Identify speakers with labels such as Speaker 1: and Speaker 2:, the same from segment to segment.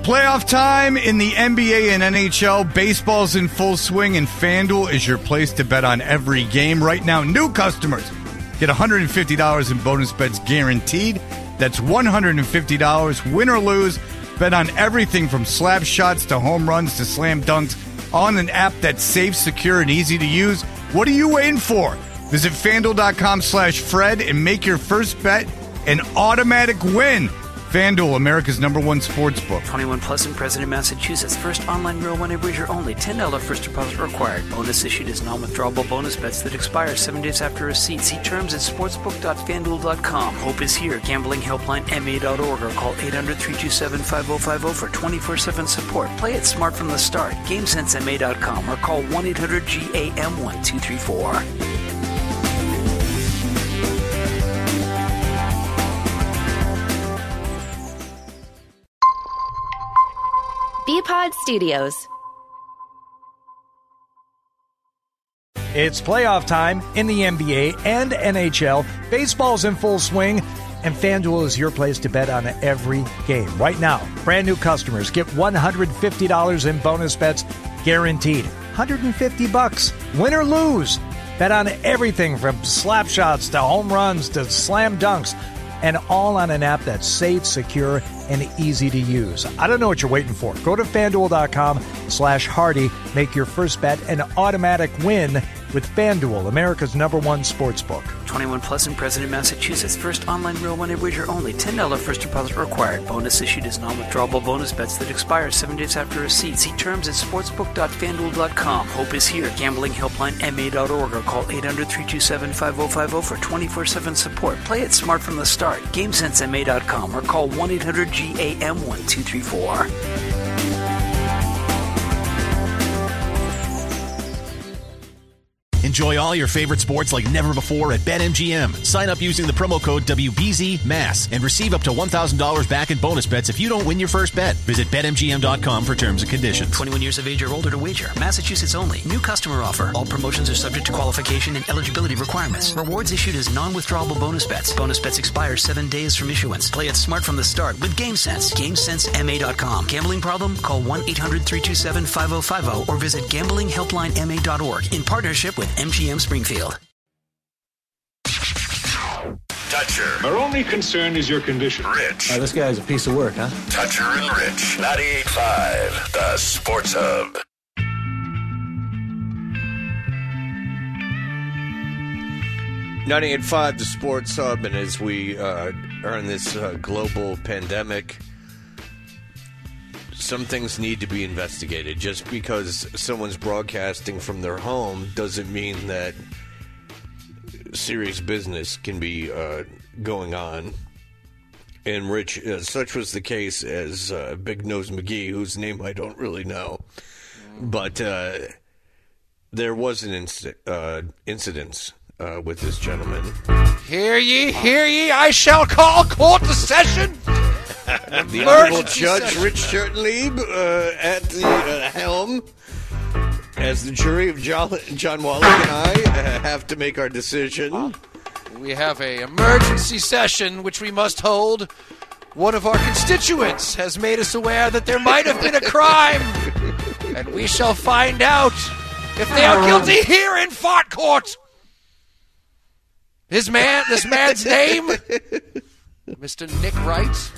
Speaker 1: Playoff time in the NBA and NHL. Baseball's in full swing, and FanDuel is your place to bet on every game. Right now, new customers get $150 in bonus bets guaranteed. That's $150, win or lose. Bet on everything from slap shots to home runs to slam dunks on an app that's safe, secure, and easy to use. What are you waiting for? Visit FanDuel.com/Fred and make your first bet an automatic win. FanDuel, America's #1 sportsbook.
Speaker 2: 21 plus and present in Massachusetts. First online real money wager only. $10 first deposit required. Bonus issued as non-withdrawable bonus bets that expire 7 days after receipt. See terms at sportsbook.fanduel.com. Hope is here. Gambling helpline MA.org or call 800-327-5050 for 24/7 support. Play it smart from the start. GameSenseMA.com or call 1-800-GAM-1234.
Speaker 3: Bpod Studios.
Speaker 4: It's playoff time in the NBA and NHL. Baseball's in full swing, and FanDuel is your place to bet on every game. Right now, brand new customers get $150 in bonus bets guaranteed. $150, win or lose. Bet on everything from slap shots to home runs to slam dunks, and all on an app that's safe, secure, and easy to use. I don't know what you're waiting for. Go to FanDuel.com/Hardy. Make your first bet an automatic win with FanDuel, America's #1 sportsbook.
Speaker 2: 21 plus and present in Massachusetts. First online real money wager only. $10 first deposit required. Bonus issued as non-withdrawable bonus bets that expire 7 days after receipt. See terms at sportsbook.fanduel.com. Hope is here. Gambling helpline MA.org or call 800-327-5050 for 24/7 support. Play it smart from the start. GameSenseMA.com or call 1-800-GAM-1234.
Speaker 5: Enjoy all your favorite sports like never before at BetMGM. Sign up using the promo code WBZMASS and receive up to $1,000 back in bonus bets if you don't win your first bet. Visit BetMGM.com for terms and conditions.
Speaker 2: 21 years of age or older to wager. Massachusetts only. New customer offer. All promotions are subject to qualification and eligibility requirements. Rewards issued as non-withdrawable bonus bets. Bonus bets expire 7 days from issuance. Play it smart from the start with GameSense. GameSenseMA.com. Gambling problem? Call 1-800-327-5050 or visit gamblinghelplinema.org in partnership with MGM Springfield.
Speaker 6: Toucher.
Speaker 7: Our only concern is your condition.
Speaker 6: Rich.
Speaker 8: This guy's a piece of work, huh?
Speaker 6: Toucher and Rich. 98.5, the Sports Hub.
Speaker 9: .5, the Sports Hub, and as we are in this global pandemic, some things need to be investigated. Just because someone's broadcasting from their home doesn't mean that serious business can be going on. And Rich, such was the case as Big Nose McGee, whose name I don't really know. But there was an incident with this gentleman.
Speaker 10: Hear ye, I shall call court to session.
Speaker 9: The Honorable Judge Rich Shurtleib at the helm, as the jury of John Wallach and I have to make our decision.
Speaker 10: We have an emergency session which we must hold. One of our constituents has made us aware that there might have been a crime, and we shall find out if they are guilty here in Fart Court. This man's name, Mr. Nick Wright.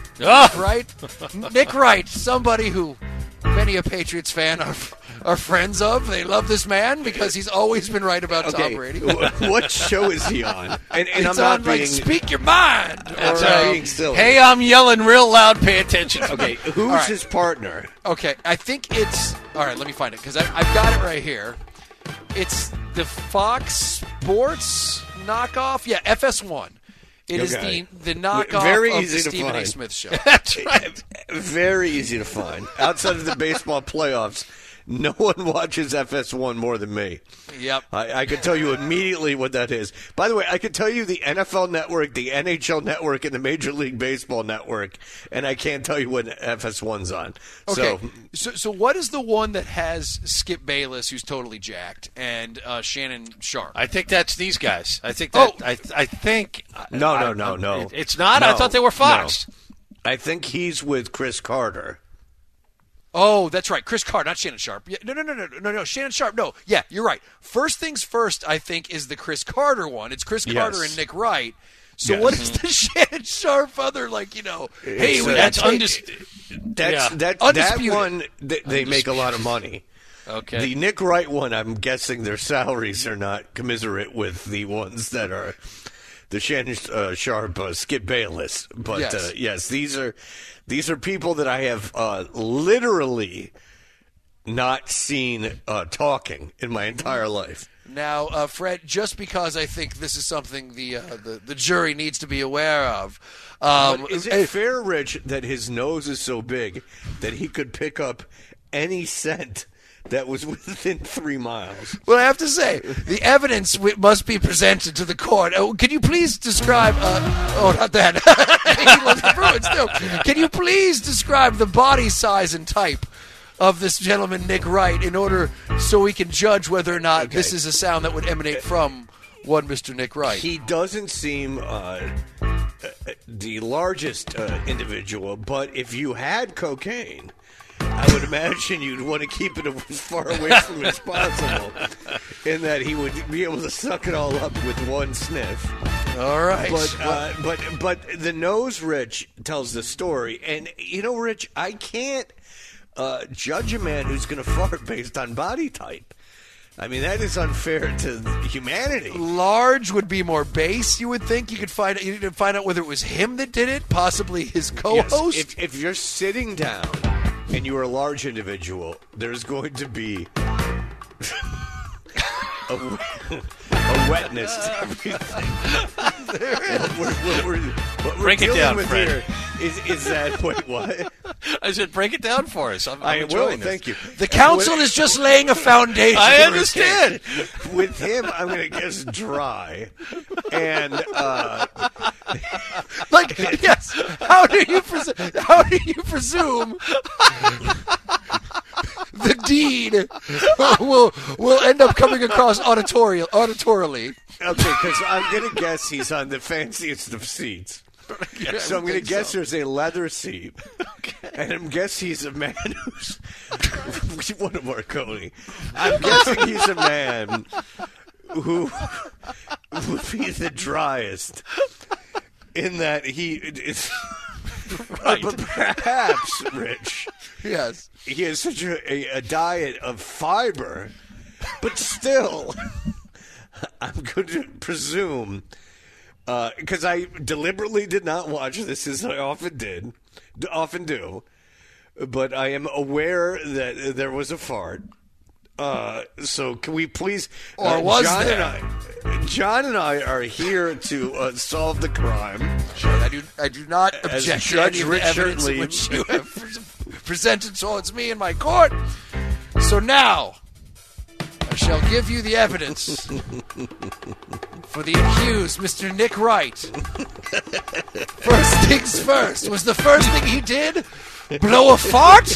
Speaker 10: Nick Wright, somebody who many a Patriots fan are friends of. They love this man because he's always been right about Tom Brady.
Speaker 9: What show is he on? And
Speaker 10: I'm not being... Speak Your Mind.
Speaker 9: Or, being silly.
Speaker 10: Hey, I'm yelling real loud. Pay attention.
Speaker 9: Okay, who's his partner?
Speaker 10: Okay, I think it's... All right, let me find it because I've got it right here. It's the Fox Sports knockoff. Yeah, FS1. It is the knockoff of the Stephen A. Smith show.
Speaker 9: That's right. Very easy to find. Outside of the baseball playoffs, no one watches FS1 more than me.
Speaker 10: Yep.
Speaker 9: I can tell you immediately what that is. By the way, I can tell you the NFL Network, the NHL Network, and the Major League Baseball Network, and I can't tell you what FS1's on.
Speaker 10: Okay. So what is the one that has Skip Bayless, who's totally jacked, and Shannon Sharp?
Speaker 11: I think that's these guys. I think that. I think.
Speaker 9: No.
Speaker 11: It's not.
Speaker 9: No,
Speaker 11: I thought they were Fox.
Speaker 9: No. I think he's with Chris Carter.
Speaker 10: Oh, that's right. Chris Carter, not Shannon Sharp. Yeah, no. Shannon Sharp. No. Yeah, you're right. First Things First, I think, is the Chris Carter one. It's Chris Carter and Nick Wright. So what is the Shannon Sharp other, hey,
Speaker 9: that's
Speaker 10: undisputed.
Speaker 9: That one, they make a lot of money.
Speaker 10: Okay.
Speaker 9: The Nick Wright one, I'm guessing their salaries are not commiserate with the ones that are the Shannon Sharp, Skip Bayless. But yes, these are people that I have literally not seen talking in my entire life.
Speaker 10: Now, Fred, just because I think this is something the jury needs to be aware of.
Speaker 9: Is it fair, Rich, that his nose is so big that he could pick up any scent that was within 3 miles?
Speaker 10: Well, I have to say, the evidence must be presented to the court. Can you please describe... not that. He loves the Bruins, too. Can you please describe the body size and type of this gentleman, Nick Wright, in order so we can judge whether or not this is a sound that would emanate from one Mr. Nick Wright?
Speaker 9: He doesn't seem the largest individual, but if you had cocaine, I would imagine you'd want to keep it as far away from it as possible, in that he would be able to suck it all up with one sniff.
Speaker 10: All right.
Speaker 9: But the nose, Rich, tells the story. And, Rich, I can't judge a man who's going to fart based on body type. I mean, that is unfair to humanity.
Speaker 10: Large would be more base, you would think. You could find out whether it was him that did it, possibly his co-host.
Speaker 9: Yes, if you're sitting down and you're a large individual, there's going to be a wetness to everything. What we're
Speaker 11: break it down,
Speaker 9: with
Speaker 11: Fred.
Speaker 9: here is that, wait, what?
Speaker 11: I said break it down for us.
Speaker 9: I will, thank you.
Speaker 10: The council is just laying a foundation.
Speaker 11: I understand.
Speaker 9: With him, I'm going to guess dry. And,
Speaker 10: yes, how do you presume the deed will end up coming across auditorially?
Speaker 9: Okay, because I'm going to guess he's on the fanciest of seats. Yeah, so I'm going to guess there's a leather seat. Okay. And I'm guessing he's a man who's one of Marconi. I'm guessing he's a man who would be the driest in that he is. Right. But perhaps, Rich.
Speaker 10: Yes.
Speaker 9: He has such a diet of fiber, but still, I'm going to presume, because I deliberately did not watch this, as I often do, but I am aware that there was a fart. So can we please...
Speaker 10: Or was
Speaker 9: John
Speaker 10: there?
Speaker 9: John and I are here to solve the crime.
Speaker 10: Sure, I do not object to any of the evidence
Speaker 9: Lee,
Speaker 10: which you have presented towards me in my court. So now, I shall give you the evidence for the accused, Mr. Nick Wright. First things first. Was the first thing he did blow a fart?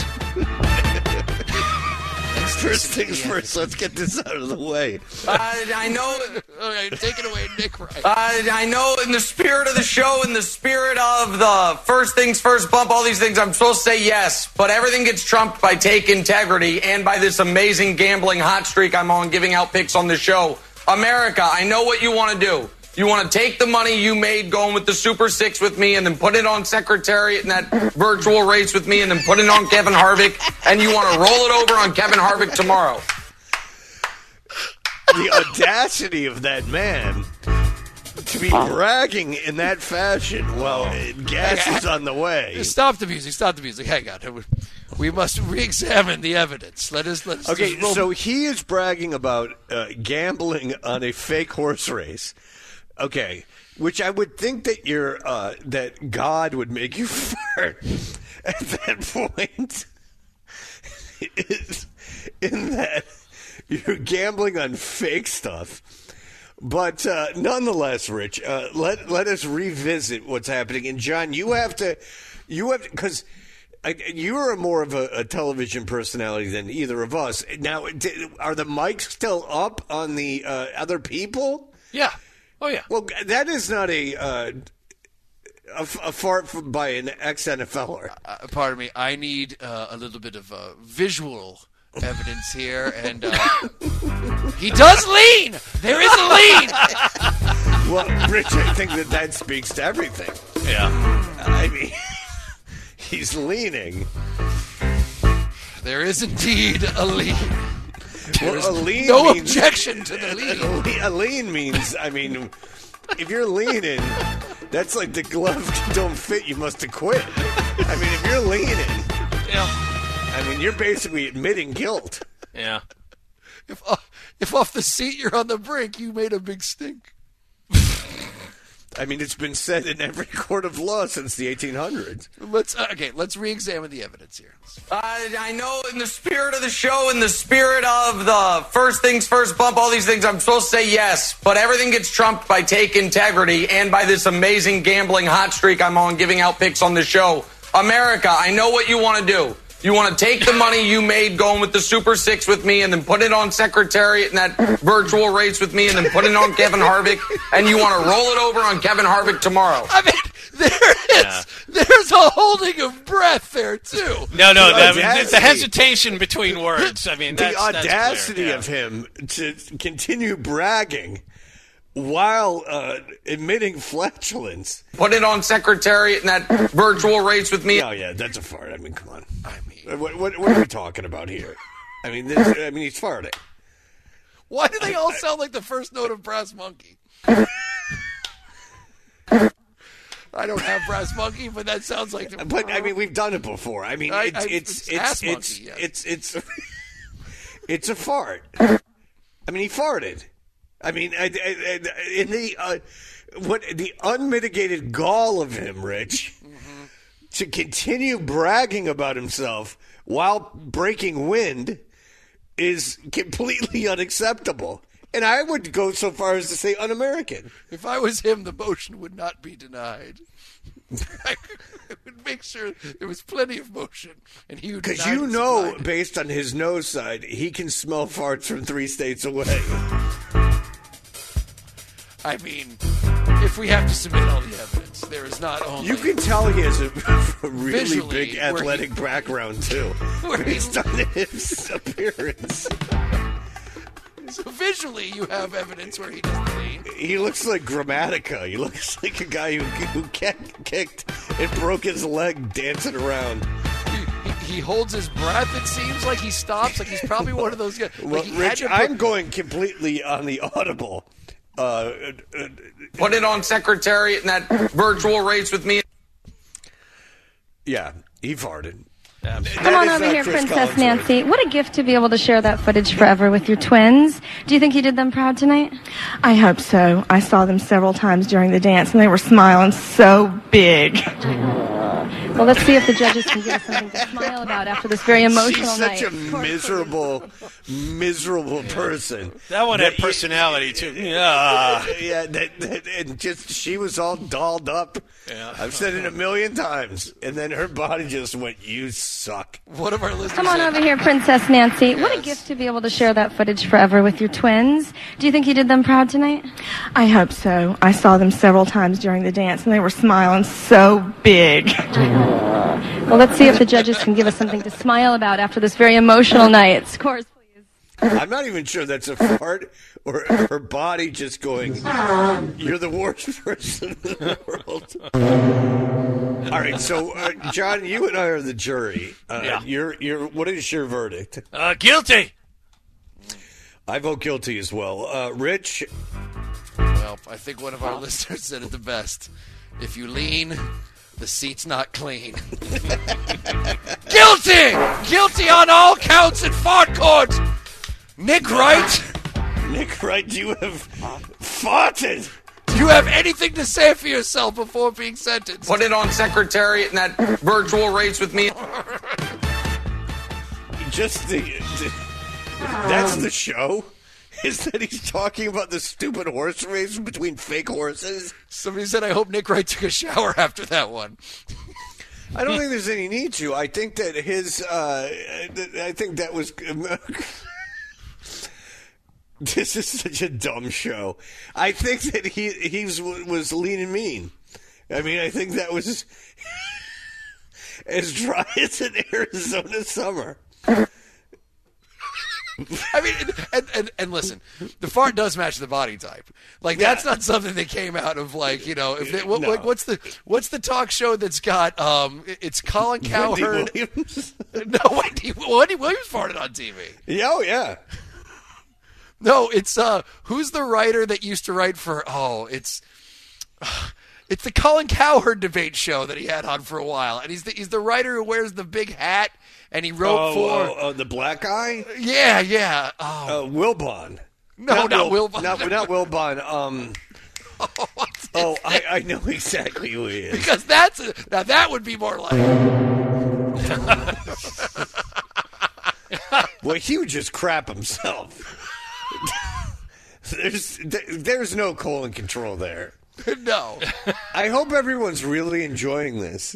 Speaker 9: First things first, let's get this out of the way.
Speaker 8: I know...
Speaker 10: Okay, take it away, Nick Wright.
Speaker 8: I know in the spirit of the show, in the spirit of the first things first bump, all these things, I'm supposed to say yes, but everything gets trumped by Take Integrity and by this amazing gambling hot streak I'm on, giving out picks on the show. America, I know what you want to do. You want to take the money you made going with the Super Six with me and then put it on Secretariat in that virtual race with me and then put it on Kevin Harvick, and you want to roll it over on Kevin Harvick tomorrow.
Speaker 9: The audacity of that man to be bragging in that fashion while gas is on the way.
Speaker 10: Stop the music. Hang on. We must re-examine the evidence. Let's
Speaker 9: okay, so he is bragging about gambling on a fake horse race. Okay, which I would think that that God would make you fart at that point. In that you're gambling on fake stuff. But nonetheless, Rich, let us revisit what's happening. And John, you have to, because you are more of a television personality than either of us. Now, are the mics still up on the other people?
Speaker 10: Yeah. Oh, yeah.
Speaker 9: Well, that is not a a fart by an ex-NFLer.
Speaker 10: Pardon me. I need a little bit of visual evidence here, and he does lean. There is a lean.
Speaker 9: Well, Rich, I think that speaks to everything.
Speaker 11: Yeah.
Speaker 9: I mean, he's leaning.
Speaker 10: There is indeed a lean.
Speaker 9: Well, a lean
Speaker 10: no
Speaker 9: means,
Speaker 10: objection to the lean.
Speaker 9: A lean means, I mean, if you're leaning, that's like the glove don't fit, you must have quit. I mean, if you're leaning, I mean, you're basically admitting guilt.
Speaker 11: Yeah.
Speaker 10: If off the seat you're on the brink, you made a big stink.
Speaker 9: I mean, it's been said in every court of law since the 1800s.
Speaker 10: Let's re-examine the evidence here.
Speaker 8: I know in the spirit of the show, in the spirit of the first things first bump, all these things, I'm supposed to say yes, but everything gets trumped by take integrity and by this amazing gambling hot streak I'm on giving out picks on the show. America, I know what you want to do. You want to take the money you made going with the Super Six with me and then put it on Secretariat and that virtual race with me and then put it on Kevin Harvick, and you want to roll it over on Kevin Harvick tomorrow.
Speaker 10: I mean, there's a holding of breath there, too.
Speaker 11: No, it's the hesitation between words. I mean,
Speaker 9: the audacity of him to continue bragging while admitting flatulence.
Speaker 8: Put it on Secretariat and that virtual race with me.
Speaker 9: Oh, yeah, that's a fart. I mean, come on. What are we talking about here? I mean, he's farting.
Speaker 10: Why do they all sound like the first note of Brass Monkey? I don't have Brass Monkey, but that sounds like.
Speaker 9: But I mean, we've done it before. I mean, it's a fart. I mean, he farted. I mean, in the unmitigated gall of him, Rich, to continue bragging about himself while breaking wind is completely unacceptable. And I would go so far as to say un-American.
Speaker 10: If I was him, the motion would not be denied. I would make sure there was plenty of motion, and he would.
Speaker 9: Because you know, based on his nose side, he can smell farts from 3 states away.
Speaker 10: I mean, if we have to submit all the evidence, there is not only...
Speaker 9: You can tell he has a really big athletic background, too, based on his appearance.
Speaker 10: So visually, you have evidence where he doesn't lean.
Speaker 9: He looks like Grammatica. He looks like a guy who kicked and broke his leg dancing around.
Speaker 10: He holds his breath, it seems like he stops, like he's probably one of those guys.
Speaker 9: Well, Rich, I'm going completely on the audible.
Speaker 8: Put it on Secretariat and that virtual race with me.
Speaker 9: Yeah, he farted.
Speaker 12: Come on over here, Princess Nancy. What a gift to be able to share that footage forever with your twins. Do you think you did them proud tonight?
Speaker 13: I hope so. I saw them several times during the dance, and they were smiling so big.
Speaker 12: Well, let's see if the judges can give us something to smile about after this very emotional night.
Speaker 9: She's such a miserable person.
Speaker 11: That one had personality, too. Yeah.
Speaker 9: And just she was all dolled up.
Speaker 11: Yeah.
Speaker 9: I've said it a million times. And then her body just went, you suck.
Speaker 10: One of our listeners
Speaker 12: Come on over here, Princess Nancy. Yes. What a gift to be able to share that footage forever with your twins. Do you think you did them proud tonight?
Speaker 13: I hope so. I saw them several times during the dance, and they were smiling so big.
Speaker 12: Well, let's see if the judges can give us something to smile about after this very emotional night. Scores, please.
Speaker 9: I'm not even sure that's a fart or her body just going, you're the worst person in the world. All right, so, John, you and I are the jury. What is your verdict?
Speaker 11: Guilty.
Speaker 9: I vote guilty as well. Rich?
Speaker 10: Well, I think one of our listeners said it the best. If you lean, the seat's not clean. Guilty! Guilty on all counts in fart court! Nick Wright?
Speaker 9: Nick Wright, you have farted!
Speaker 10: Do you have anything to say for yourself before being sentenced?
Speaker 8: Put it on Secretariat and that virtual race with me.
Speaker 9: Just that's the show? Is that he's talking about the stupid horse race between fake horses?
Speaker 10: Somebody said, I hope Nick Wright took a shower after that one.
Speaker 9: I don't think there's any need to. I think that I think that was... This is such a dumb show. I think that he was lean and mean. I mean, I think that was as dry as an Arizona summer.
Speaker 10: I mean, and listen, the fart does match the body type. Like that's not something that came out of like if they, like what's the talk show that's got it's Colin Cowherd.
Speaker 9: Wendy Williams?
Speaker 10: No, Wendy Williams farted on TV.
Speaker 9: Yeah, oh yeah.
Speaker 10: No, it's who's the writer that used to write for? It's the Colin Cowherd debate show that he had on for a while, and he's the writer who wears the big hat. And he wrote for
Speaker 9: the black guy.
Speaker 10: Yeah.
Speaker 9: Wilbon.
Speaker 10: No, not Wilbon.
Speaker 9: Not Wilbon. I know exactly who he is.
Speaker 10: Because now that would be more like.
Speaker 9: Well, he would just crap himself. There's no colon control there.
Speaker 10: No.
Speaker 9: I hope everyone's really enjoying this.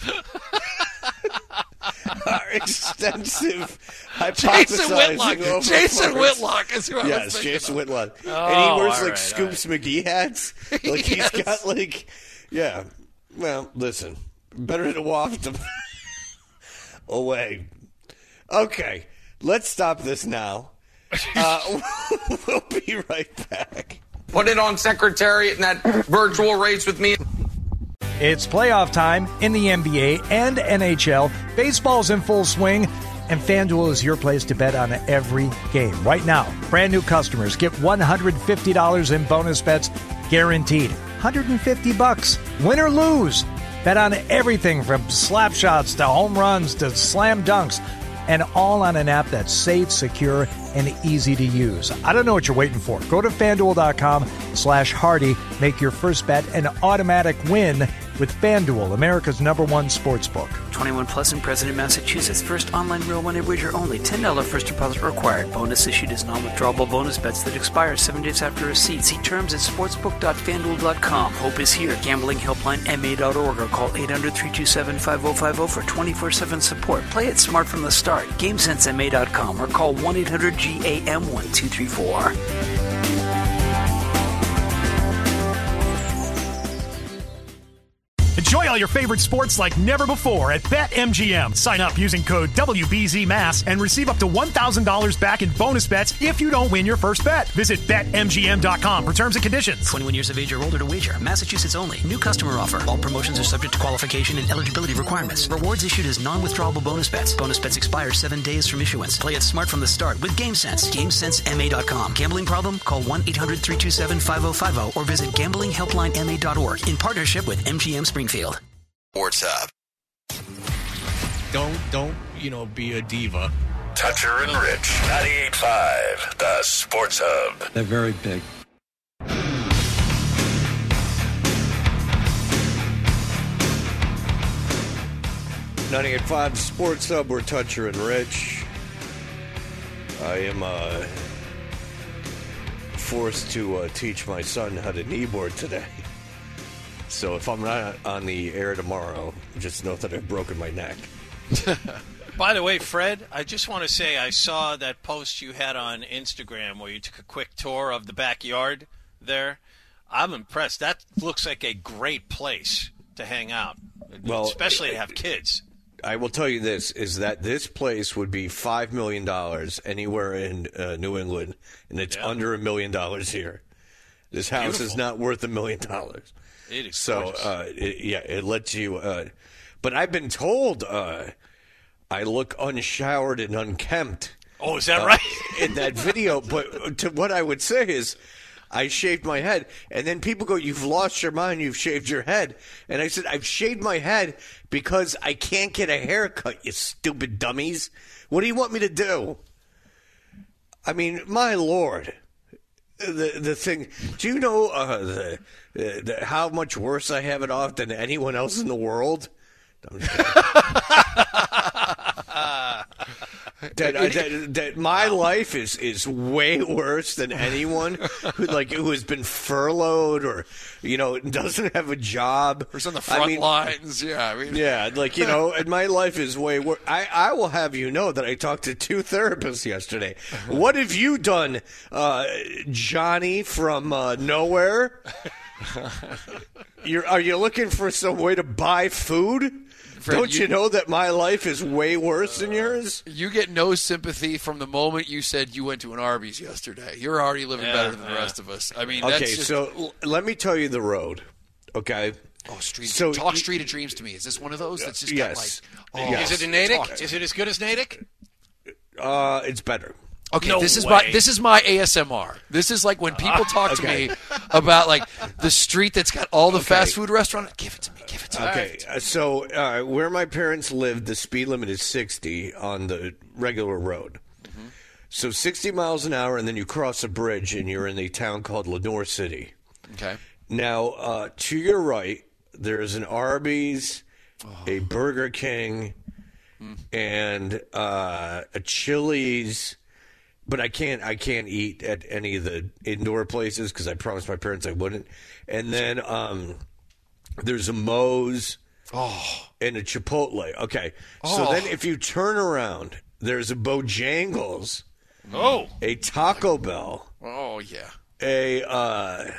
Speaker 9: Our extensive hypothesizing
Speaker 10: Jason Whitlock is who I was thinking
Speaker 9: Yes, Jason
Speaker 10: of.
Speaker 9: Whitlock. And he wears Scoops McGee hats. Like he's got yeah. Well, listen, better to waft them away. Okay, let's stop this now. We'll be right back.
Speaker 8: Put it on Secretariat in that virtual race with me.
Speaker 4: It's playoff time in the NBA and NHL. Baseball's in full swing, and FanDuel is your place to bet on every game. Right now, brand new customers get $150 in bonus bets guaranteed. $150, win or lose. Bet on everything from slap shots to home runs to slam dunks, and all on an app that's safe, secure, and easy to use. I don't know what you're waiting for. Go to FanDuel.com/Hardy. Make your first bet an automatic win with FanDuel, America's #1 sportsbook.
Speaker 2: 21 plus in President, Massachusetts. First online real money wager only. $10 first deposit required. Bonus issued as non-withdrawable bonus bets that expire 7 days after receipt. See terms at sportsbook.fanduel.com. Hope is here. Gambling helpline ma.org or call 800-327-5050 for 24/7 support. Play it smart from the start. GameSenseMA.com or call 1-800-GAM-1234.
Speaker 14: Enjoy all your favorite sports like never before at BetMGM. Sign up using code WBZMass and receive up to $1,000 back in bonus bets if you don't win your first bet. Visit BetMGM.com for terms and conditions.
Speaker 2: 21 years of age or older to wager. Massachusetts only. New customer offer. All promotions are subject to qualification and eligibility requirements. Rewards issued as non-withdrawable bonus bets. Bonus bets expire 7 days from issuance. Play it smart from the start with GameSense. GameSenseMA.com. Gambling problem? Call 1-800-327-5050 or visit gamblinghelplinema.org in partnership with MGM Springfield.
Speaker 6: Sports Hub.
Speaker 5: Don't be a diva.
Speaker 6: Toucher and Rich, 98.5, the Sports Hub.
Speaker 15: They're very big.
Speaker 9: .98.5 Sports Hub, we're Toucher and Rich. I am forced to teach my son how to kneeboard today. So if I'm not on the air tomorrow, just know that I've broken my neck.
Speaker 11: By the way, Fred, I just want to say I saw that post you had on Instagram where you took a quick tour of the backyard there. I'm impressed. That looks like a great place to hang out, especially to have kids.
Speaker 9: I will tell you this, is that this place would be $5 million anywhere in New England, and it's under $1 million here. This house is not worth $1 million.
Speaker 11: It is
Speaker 9: so, it lets you. But I've been told I look unshowered and unkempt.
Speaker 11: Oh, is that right?
Speaker 9: In that video. But what I would say is, I shaved my head, and then people go, "You've lost your mind. You've shaved your head." And I said, "I've shaved my head because I can't get a haircut. You stupid dummies. What do you want me to do?" I mean, my Lord. The thing, do you know how much worse I have it off than anyone else in the world? I'm just kidding. that my life is way worse than anyone who has been furloughed or doesn't have a job
Speaker 10: or on the front lines.
Speaker 9: And my life is way worse. I will have you know that I talked to 2 therapists yesterday. What have you done, Johnny from nowhere? Are you looking for some way to buy food?
Speaker 10: Fred,
Speaker 9: Don't you know that my life is way worse than yours?
Speaker 10: You get no sympathy from the moment you said you went to an Arby's yesterday. You're already living better than the rest of us. I mean,
Speaker 9: okay,
Speaker 10: that's just...
Speaker 9: so let me tell you the road, okay?
Speaker 10: Talk Street of Dreams to me. Is this one of those that's just got like...
Speaker 11: Is it in Natick? Is it as good as Natick?
Speaker 9: It's better.
Speaker 10: Okay,
Speaker 11: No
Speaker 10: this is
Speaker 11: way.
Speaker 10: my ASMR. This is like when people talk to me about like the street that's got all the fast food restaurants. Give it to me. Give it to me.
Speaker 9: Okay, so where my parents lived, the speed limit is 60 on the regular road.
Speaker 10: Mm-hmm.
Speaker 9: So 60 miles an hour, and then you cross a bridge, and you're in a town called Lenore City.
Speaker 10: Okay.
Speaker 9: Now, to your right, there's an Arby's, a Burger King, and a Chili's. But I can't eat at any of the indoor places because I promised my parents I wouldn't. And then there's a Moe's and a Chipotle. Okay. So then if you turn around, there's a Bojangles. A Taco Bell.
Speaker 10: Oh, yeah.
Speaker 9: A,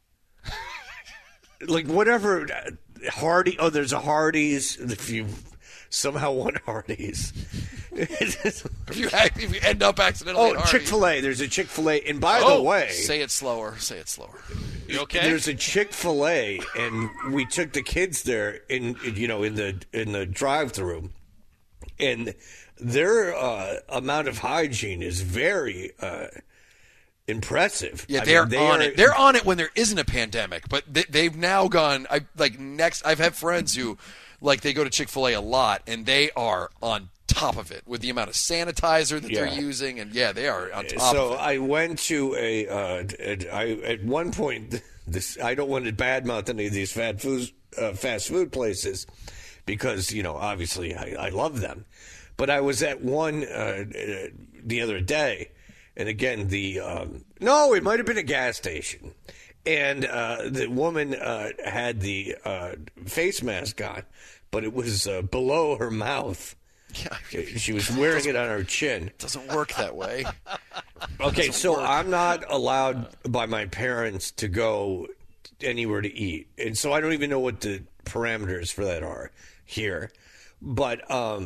Speaker 9: like whatever, Hardy. Oh, there's a Hardee's. If you somehow want Hardee's.
Speaker 10: If you end up accidentally at Hardee's.
Speaker 9: Chick-fil-A. There's a Chick-fil-A. And by the way...
Speaker 10: Say it slower. Say it slower.
Speaker 11: You okay?
Speaker 9: There's a Chick-fil-A, and we took the kids there in the drive-thru. And their amount of hygiene is very impressive.
Speaker 10: Yeah, they're on it. They're on it when there isn't a pandemic, but they've now gone. I've had friends who, like, they go to Chick-fil-A a lot, and they are on top of it with the amount of sanitizer that they're using, and they are on top of it.
Speaker 9: So I went to at one point. I don't want to badmouth any of these fast food places because obviously I love them, but I was at one the other day. And again, it might have been a gas station. And the woman had the face mask on, but it was below her mouth. Yeah, she was wearing it on her chin.
Speaker 10: It doesn't work that way.
Speaker 9: Okay, so I'm not allowed by my parents to go anywhere to eat. And so I don't even know what the parameters for that are here. But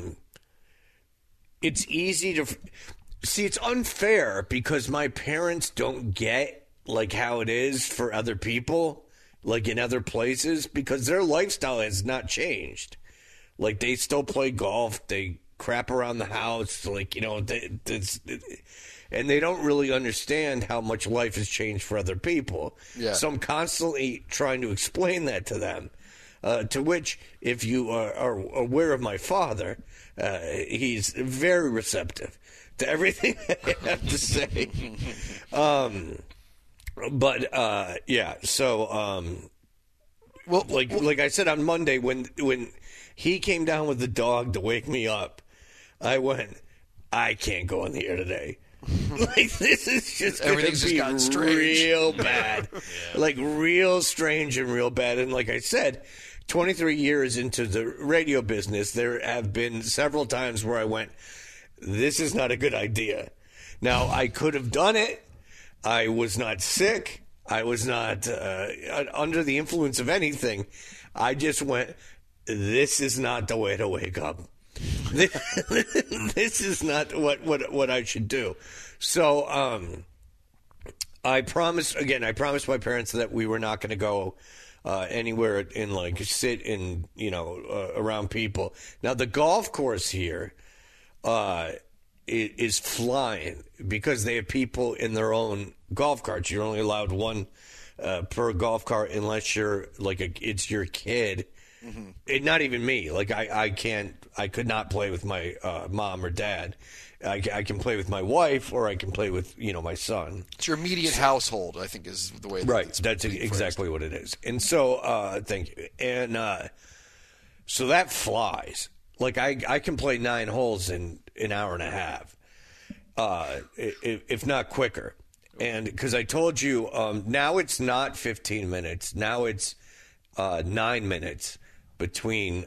Speaker 9: it's easy to... See, it's unfair because my parents don't get like how it is for other people, like in other places, because their lifestyle has not changed. Like they still play golf, they crap around the house, like and they don't really understand how much life has changed for other people.
Speaker 10: Yeah.
Speaker 9: So I'm constantly trying to explain that to them. To which, if you are aware of my father, he's very receptive to everything I have to say. Well, like I said on Monday, when he came down with the dog to wake me up, I went, I can't go on the air today. Like, this is just going to be real bad. Like, real strange and real bad. And like I said, 23 years into the radio business, there have been several times where I went, this is not a good idea. Now, I could have done it. I was not sick. I was not under the influence of anything. I just went, this is not the way to wake up. This is not what I should do. So I promised my parents that we were not going to go anywhere and like sit in, around people. Now, the golf course here is flying because they have people in their own golf carts. You're only allowed one per golf cart unless you're like it's your kid. Mm-hmm. And not even me. Like I could not play with my mom or dad. I can play with my wife or I can play with my son.
Speaker 10: It's your immediate household, I think, is the way.
Speaker 9: Right. That's exactly what it is. And so thank you. And so that flies. Like I can play 9 holes in an hour and a half, if not quicker. And because I told you, now it's not 15 minutes. Now it's 9 minutes between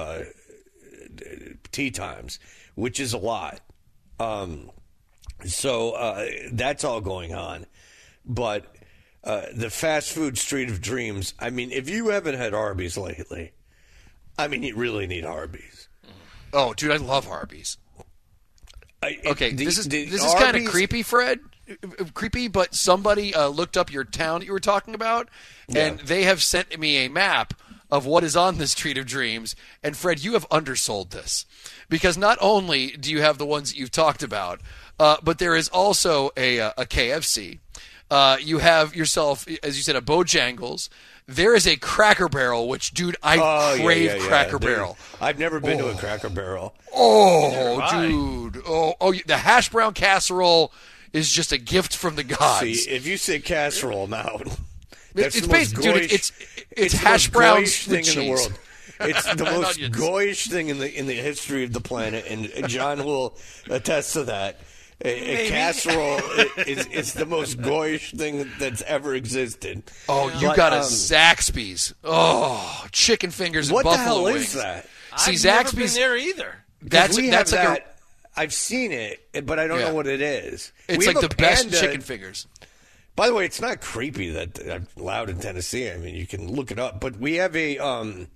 Speaker 9: tee times, which is a lot. So that's all going on. But the fast food street of dreams. I mean, if you haven't had Arby's lately, I mean, you really need Arby's.
Speaker 10: Oh, dude, I love Arby's. This is
Speaker 9: Arby's,
Speaker 10: kind of creepy, Fred. Creepy, but somebody looked up your town that you were talking about, and they have sent me a map of what is on this Street of Dreams. And Fred, you have undersold this, because not only do you have the ones that you've talked about, but there is also a KFC. You have yourself, as you said, a Bojangles. There is a Cracker Barrel, which, dude, I crave Cracker Barrel.
Speaker 9: I've never been to a Cracker Barrel.
Speaker 10: Oh, dude. Oh, the hash brown casserole is just a gift from the gods.
Speaker 9: See, if you say casserole now, that's
Speaker 10: it's
Speaker 9: the most
Speaker 10: dude,
Speaker 9: goyish,
Speaker 10: it's hash browns
Speaker 9: thing
Speaker 10: with
Speaker 9: in the
Speaker 10: cheese.
Speaker 9: world. It's the most
Speaker 10: onions.
Speaker 9: goyish thing in the history of the planet, and John will attest to that. A casserole is the most goyish thing that's ever existed.
Speaker 10: Oh, you got a Zaxby's. Oh, chicken fingers and
Speaker 9: what
Speaker 10: buffalo
Speaker 9: the hell
Speaker 10: wings.
Speaker 9: is that?
Speaker 10: See,
Speaker 11: I've
Speaker 10: Zaxby's
Speaker 11: never been there either.
Speaker 10: That's like
Speaker 9: that. I've seen it, but I don't know what it is.
Speaker 10: It's like the best chicken fingers.
Speaker 9: By the way, it's not creepy that I'm loud in Tennessee. I mean, you can look it up. But we have a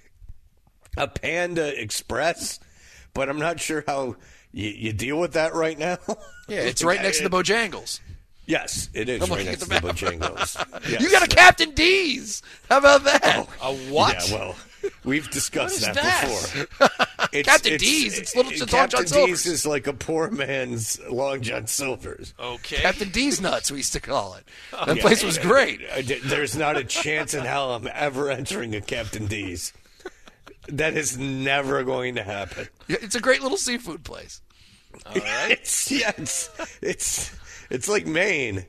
Speaker 9: Panda Express, but I'm not sure how you deal with that right now.
Speaker 10: Yeah, it's right next to the Bojangles.
Speaker 9: Yes, it is right next to the Bojangles. Yes.
Speaker 10: You got a Captain D's. How about that?
Speaker 11: A what?
Speaker 9: Yeah, well, we've discussed
Speaker 11: What is
Speaker 9: that before.
Speaker 10: Captain D's. It's Long John
Speaker 9: Captain
Speaker 10: Silver's.
Speaker 9: D's is like a poor man's Long John Silver's.
Speaker 11: Okay.
Speaker 10: Captain D's nuts, we used to call it. That place was great.
Speaker 9: There's not a chance in hell I'm ever entering a Captain D's. That is never going to happen.
Speaker 10: It's a great little seafood place.
Speaker 11: All right.
Speaker 9: It's like Maine.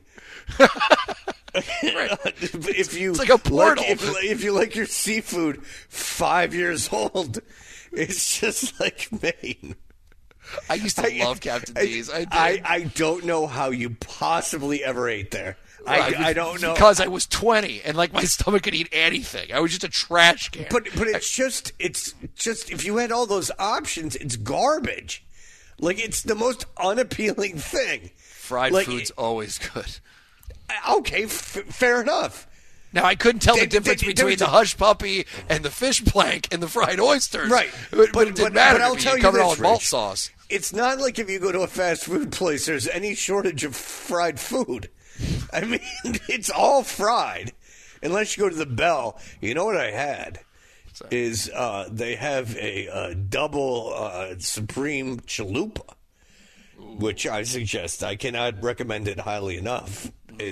Speaker 10: It's like a portal.
Speaker 9: If you like your seafood 5 years old, it's just like Maine.
Speaker 10: I used to love Captain D's.
Speaker 9: I don't know how you possibly ever ate there. I don't know.
Speaker 10: Because I was 20 and like my stomach could eat anything. I was just a trash can.
Speaker 9: But it's just if you had all those options, it's garbage. Like, it's the most unappealing thing.
Speaker 10: Fried food's always good.
Speaker 9: Okay, fair enough.
Speaker 10: Now, I couldn't tell the difference between the hush puppy and the fish plank and the fried oysters.
Speaker 9: Right.
Speaker 10: But it didn't matter.
Speaker 9: But I'll tell you
Speaker 10: covered
Speaker 9: this,
Speaker 10: all in malt
Speaker 9: Rich.
Speaker 10: sauce.
Speaker 9: It's not like if you go to a fast food place, there's any shortage of fried food. I mean, it's all fried. Unless you go to the Bell. You know what I had? Is they have a double Supreme Chalupa, which I suggest. I cannot recommend it highly enough.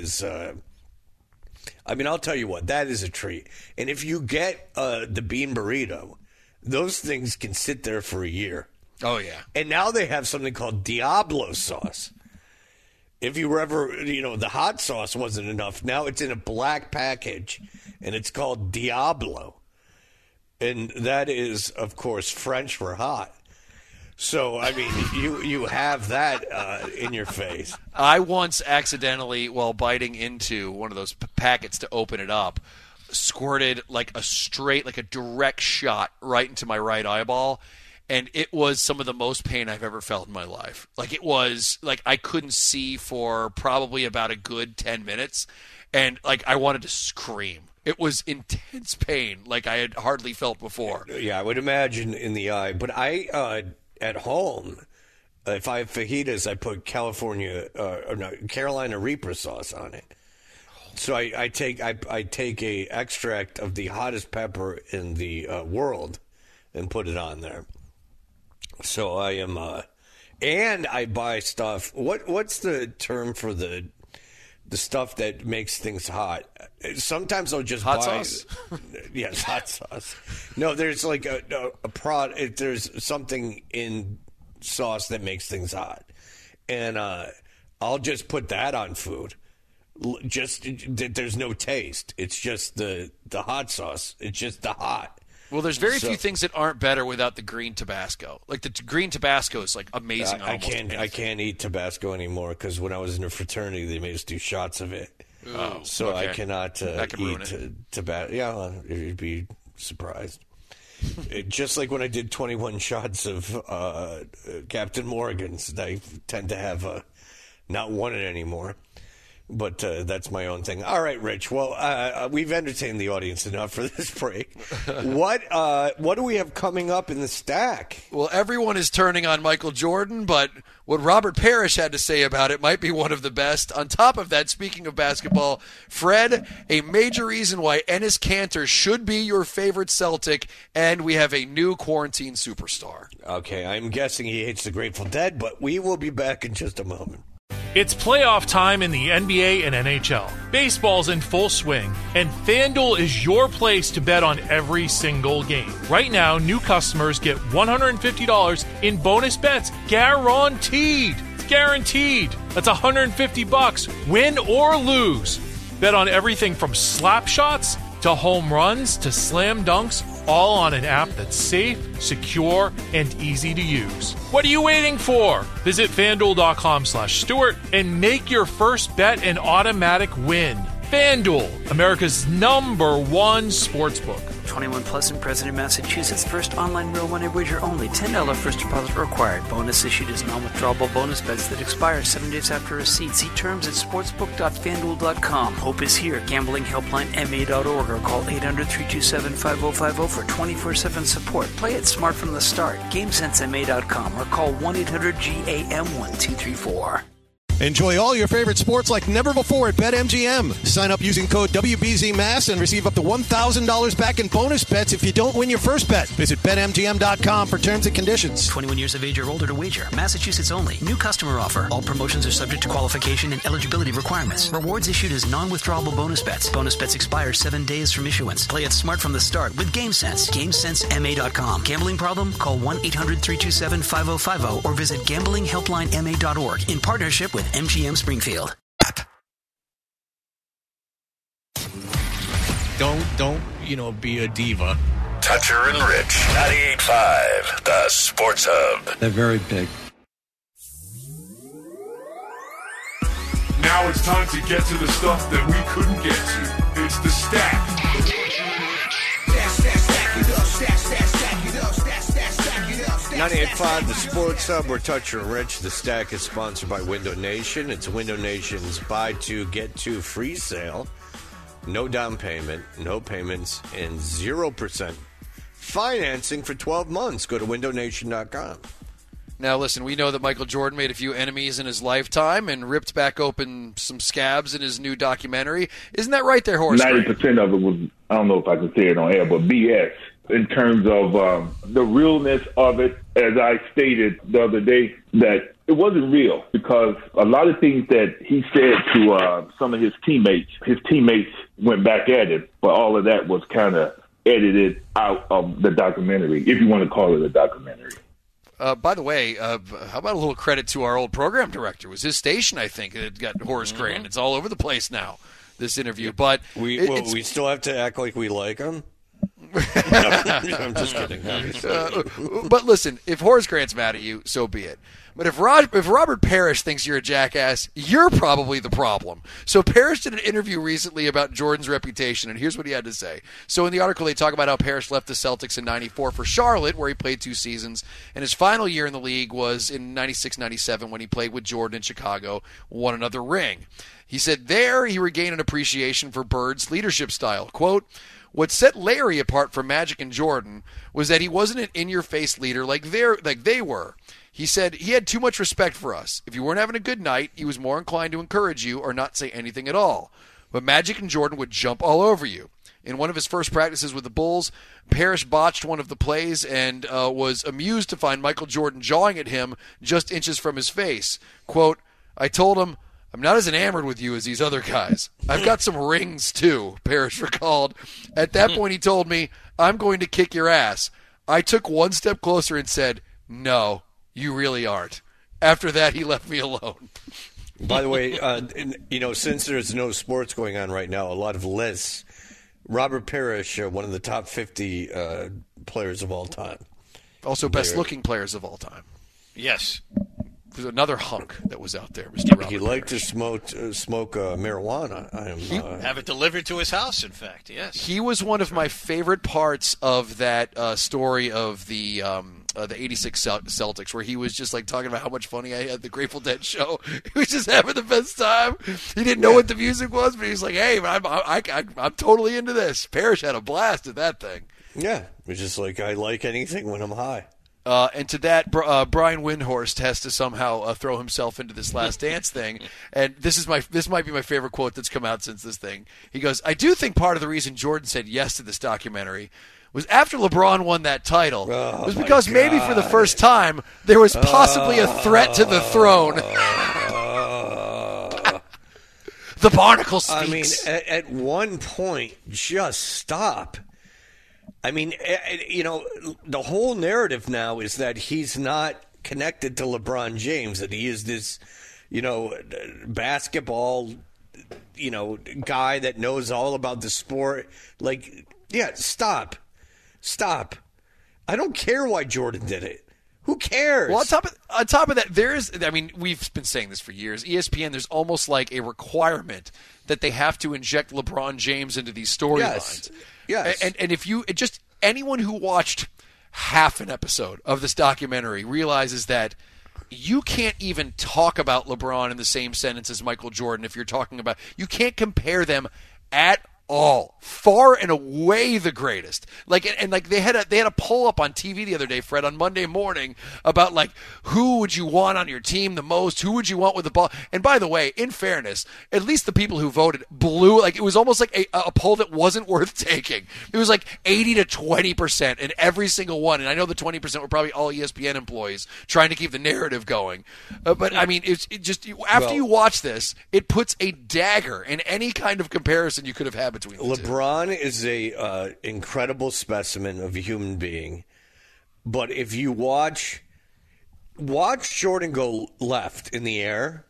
Speaker 9: I mean, I'll tell you what, that is a treat. And if you get the bean burrito, those things can sit there for a year.
Speaker 10: Oh, yeah.
Speaker 9: And now they have something called Diablo sauce. If you were ever, the hot sauce wasn't enough. Now it's in a black package, and it's called Diablo. And that is, of course, French for hot. So, I mean, you have that in your face.
Speaker 10: I once accidentally, while biting into one of those packets to open it up, squirted like a direct shot right into my right eyeball. And it was some of the most pain I've ever felt in my life. Like, it was like I couldn't see for probably about a good 10 minutes. And, like, I wanted to scream. It was intense pain like I had hardly felt before.
Speaker 9: Yeah, I would imagine in the eye. But I, at home, if I have fajitas, I put Carolina Reaper sauce on it. So I take a extract of the hottest pepper in the world and put it on there. So I am, and I buy stuff. What's the term for the stuff that makes things hot? Sometimes I'll just
Speaker 10: hot
Speaker 9: buy
Speaker 10: sauce.
Speaker 9: Yes, hot sauce. No, there's like a product. There's something in sauce that makes things hot, and I'll just put that on food. Just there's no taste. It's just the hot sauce. It's just the hot.
Speaker 10: Well, there's very few things that aren't better without the green Tabasco. Like the green Tabasco is like amazing.
Speaker 9: I can't eat Tabasco anymore because when I was in a fraternity, they made us do shots of it.
Speaker 10: Oh,
Speaker 9: so
Speaker 10: okay.
Speaker 9: I cannot eat Tabasco. Yeah, you'd be surprised. Just like when I did 21 shots of Captain Morgan's, I tend to have not want it anymore. But that's my own thing. All right, Rich. Well, we've entertained the audience enough for this break. What do we have coming up in the stack?
Speaker 10: Well, everyone is turning on Michael Jordan, but what Robert Parrish had to say about it might be one of the best. On top of that, speaking of basketball, Fred, a major reason why Enes Kanter should be your favorite Celtic, and we have a new quarantine superstar.
Speaker 9: Okay, I'm guessing he hates the Grateful Dead, but we will be back in just a moment.
Speaker 15: It's playoff time in the NBA and NHL. Baseball's in full swing, and FanDuel is your place to bet on every single game. Right now, new customers get $150 in bonus bets guaranteed. It's guaranteed. That's $150, win or lose. Bet on everything from slap shots to home runs to slam dunks, all on an app that's safe, secure, and easy to use. What are you waiting for? Visit FanDuel.com/Stewart and make your first bet an automatic win. FanDuel, America's #1 sportsbook.
Speaker 2: 21 plus and present in Massachusetts. First online real money wager only. $10 first deposit required. Bonus issued as non-withdrawable bonus bets that expire 7 days after receipt. See terms at sportsbook.fanduel.com. Hope is here. Gambling helpline ma.org or call 800-327-5050 for 24/7 support. Play it smart from the start. GameSenseMA.com or call 1-800-GAM-1234.
Speaker 5: Enjoy all your favorite sports like never before at BetMGM. Sign up using code WBZMass and receive up to $1,000 back in bonus bets if you don't win your first bet. Visit BetMGM.com for terms and conditions.
Speaker 2: 21 years of age or older to wager. Massachusetts only. New customer offer. All promotions are subject to qualification and eligibility requirements. Rewards issued as non-withdrawable bonus bets. Bonus bets expire 7 days from issuance. Play it smart from the start with GameSense. GameSenseMA.com. Gambling problem? Call 1-800-327-5050 or visit gamblinghelplinema.org in partnership with MGM Springfield.
Speaker 1: Don't be a diva.
Speaker 6: Toucher and Rich, 98.5, the Sports Hub.
Speaker 16: They're very big.
Speaker 7: Now it's time to get to the stuff that we couldn't get to. It's the stack.
Speaker 9: 98.5, the Sports Hub. We're Toucher and Rich. The stack is sponsored by Window Nation. It's Window Nation's buy two, get two free sale. No down payment, no payments, and 0% financing for 12 months. Go to windownation.com.
Speaker 10: Now, listen, we know that Michael Jordan made a few enemies in his lifetime and ripped back open some scabs in his new documentary. Isn't that right there, Horace?
Speaker 17: 90% of it was, I don't know if I can say it on air, but BS. In terms of the realness of it, as I stated the other day, that it wasn't real because a lot of things that he said to some of his teammates went back at it, but all of that was kind of edited out of the documentary, if you want to call it a documentary.
Speaker 10: By the way, how about a little credit to our old program director? It was his station, I think, that got Horace Grant. It's all over the place now, this interview. But
Speaker 9: we still have to act like we like him? I'm just kidding.
Speaker 10: But listen, if Horace Grant's mad at you, so be it. But if Robert Parrish thinks you're a jackass, you're probably the problem. So Parrish did an interview recently about Jordan's reputation, and here's what he had to say. So in the article, they talk about how Parrish left the Celtics in '94 for Charlotte, where he played 2 seasons, and his final year in the league was in '96-'97 when he played with Jordan in Chicago, won another ring. He said there he regained an appreciation for Bird's leadership style. Quote, "What set Larry apart from Magic and Jordan was that he wasn't an in-your-face leader like they were. He said he had too much respect for us. If you weren't having a good night, he was more inclined to encourage you or not say anything at all. But Magic and Jordan would jump all over you. In one of his first practices with the Bulls, Parrish botched one of the plays and was amused to find Michael Jordan jawing at him just inches from his face. Quote, I told him, I'm not as enamored with you as these other guys. I've got some rings, too, Parrish recalled. At that point, he told me, I'm going to kick your ass. I took one step closer and said, no, you really aren't. After that, he left me alone.
Speaker 9: By the way, since there's no sports going on right now, a lot of lists. Robert Parrish, one of the top 50 players of all time.
Speaker 10: Also best-looking players of all time.
Speaker 11: Yes.
Speaker 10: There's another hunk that was out there, Mr. Robert
Speaker 9: He liked
Speaker 10: Parrish.
Speaker 9: to smoke marijuana.
Speaker 11: Have it delivered to his house, in fact, yes.
Speaker 10: He was one of my favorite parts of that story of the the 86 Celtics, where he was just like talking about how much funny I had the Grateful Dead show. He was just having the best time. He didn't know what the music was, but he was like, hey, I'm totally into this. Parrish had a blast at that thing.
Speaker 9: Yeah, it's just like I like anything when I'm high.
Speaker 10: And to that, Brian Windhorst has to somehow throw himself into this Last Dance thing. And this might be my favorite quote that's come out since this thing. He goes, I do think part of the reason Jordan said yes to this documentary was after LeBron won that title was because maybe for the first time there was possibly a threat to the throne. The barnacle speaks.
Speaker 9: I mean, at one point, just stop. I mean, the whole narrative now is that he's not connected to LeBron James, that he is this, basketball, guy that knows all about the sport. Like, yeah, stop. I don't care why Jordan did it. Who cares?
Speaker 10: Well, on top of that, we've been saying this for years. ESPN, there's almost like a requirement that they have to inject LeBron James into these storylines.
Speaker 9: Yes.
Speaker 10: And if you just anyone who watched half an episode of this documentary realizes that you can't even talk about LeBron in the same sentence as Michael Jordan if you're talking about you can't compare them at all. Far and away the greatest. They had a poll up on TV the other day, Fred, on Monday morning about who would you want on your team the most? Who would you want with the ball? And by the way, in fairness, at least the people who voted blew it was almost like a poll that wasn't worth taking. It was 80 to 20% in every single one. And I know the 20% were probably all ESPN employees trying to keep the narrative going. But I mean, after you watch this, it puts a dagger in any kind of comparison you could have had between the two.
Speaker 9: LeBron is a incredible specimen of a human being, but if you watch Jordan go left in the air,